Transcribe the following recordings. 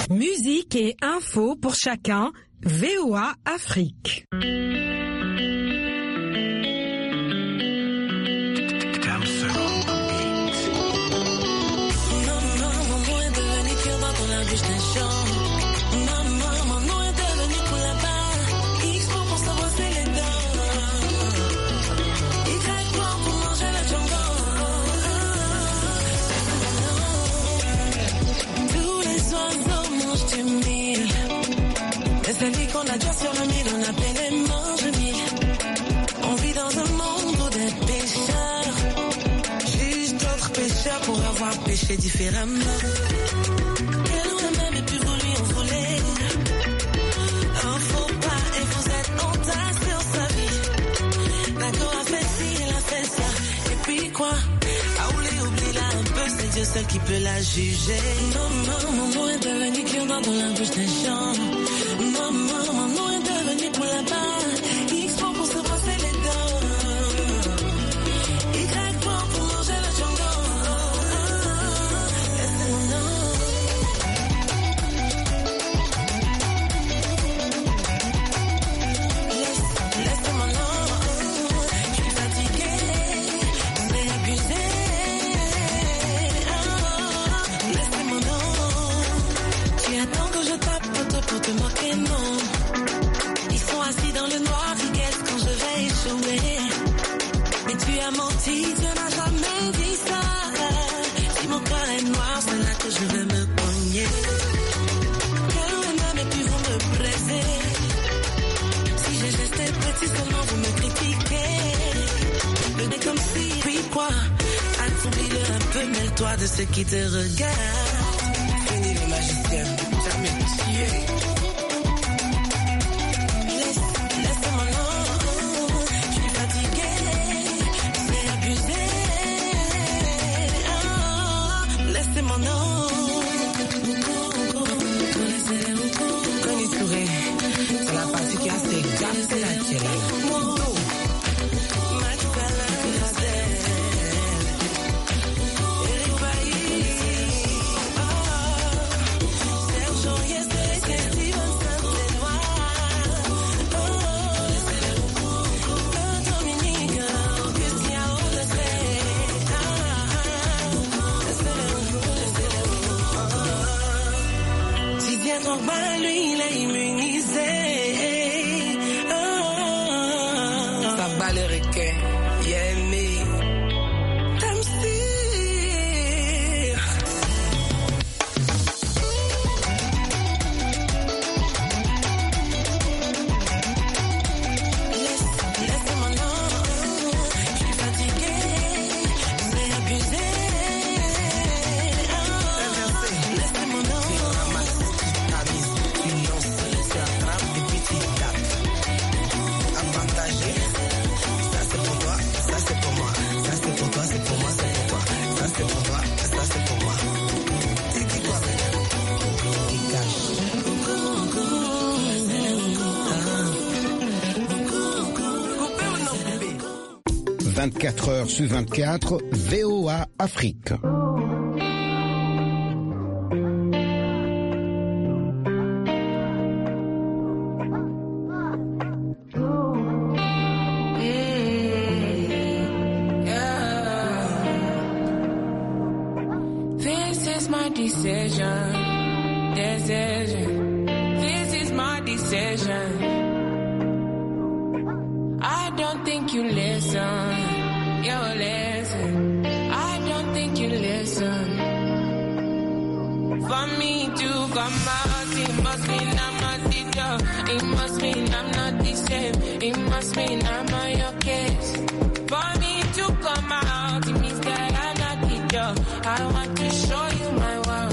Musique et infos pour chacun, VOA Afrique. C'est lui qu'on a déjà sur le mille, on appelle les mange-mille. On vit dans un monde où des pécheurs jugent d'autres pécheurs pour avoir péché différemment. Quel on a même et puis vous lui en voulez. Un faux pas et vous êtes entassés sur sa vie. D'accord, a fait ci, il a fait ça. Et puis quoi? Oublie-la un peu, c'est Dieu seul qui peut la juger. Maman, mon nom est devenu cure-dent dans la bouche des gens. Maman, mon nom est devenu pour la barre. X pour se brosser les dents. Y pour manger le django. Laissez mon nom. Laissez mon nom. Je suis fatiguée, c'est abusé. Laissez mon nom. Tu attends que je tape pour te moquer, non. Ils sont assis dans le noir, ils guettent quand je vais échouer. Mais tu as menti, Dieu n'a jamais dit ça. Si mon cœur est noir, c'est là que je vais me cogner. Cœur est même et puis vous me blessez. Si j'ai gesté petit seulement, vous me critiquez. Le nez comme si, puis quoi? Oublie-le un peu, mêle-toi de ceux qui te regardent. Fini les magiciens, jamais tué. Lui, il est immunisé. Ça bat les requins. Yeah, me. « 24 heures sur 24, VOA Afrique. This is my decision. This is my decision. I don't think you listen. Yo, listen. I don't think you listen. For me to come out, it must mean I'm not the job. It must mean I'm not the same. It must mean I'm on your case. For me to come out, it means that I'm not the job. I want to show you my world.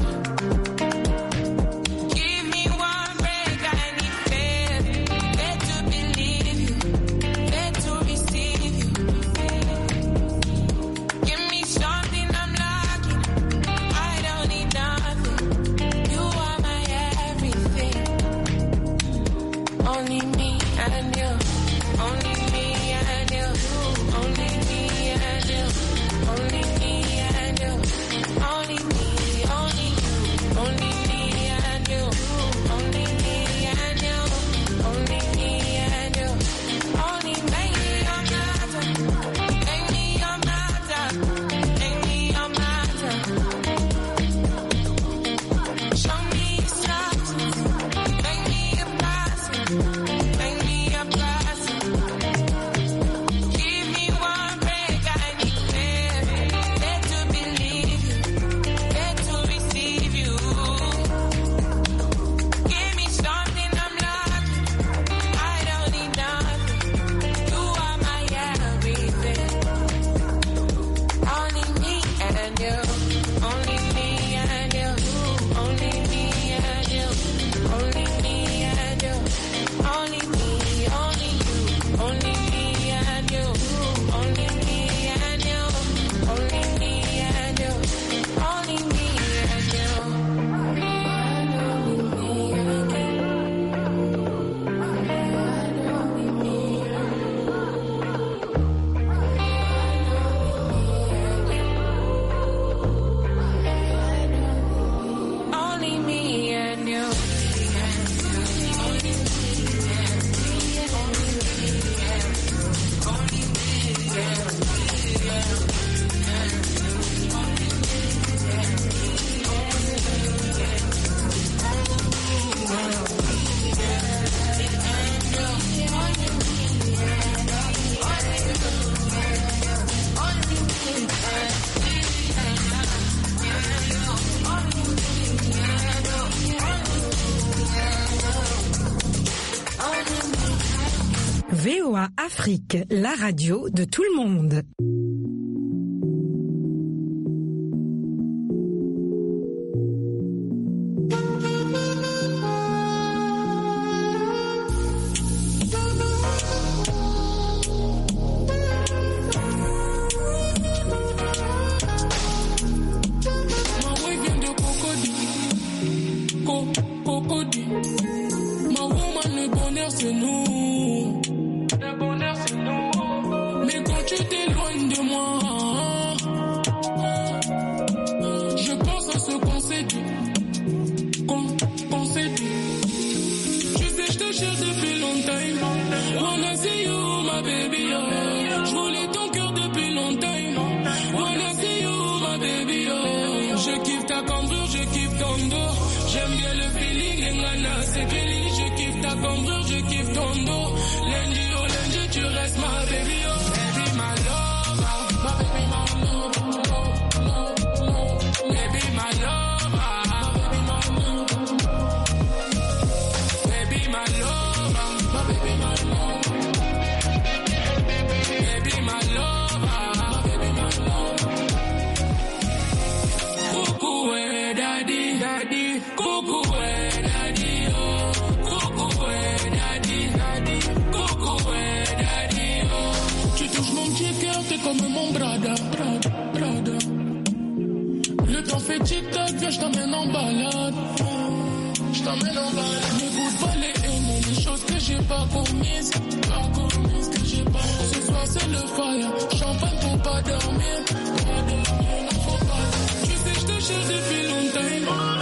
VOA Afrique, la radio de tout le monde. Tu sais, je te cherche depuis longtemps.